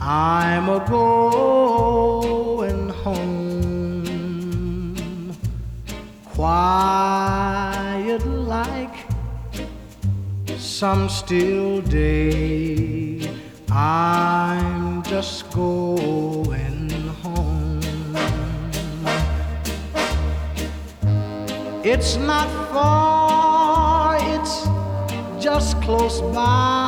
I'm a going home, quiet like some still day. I'm just going home. It's not far, it's just close by.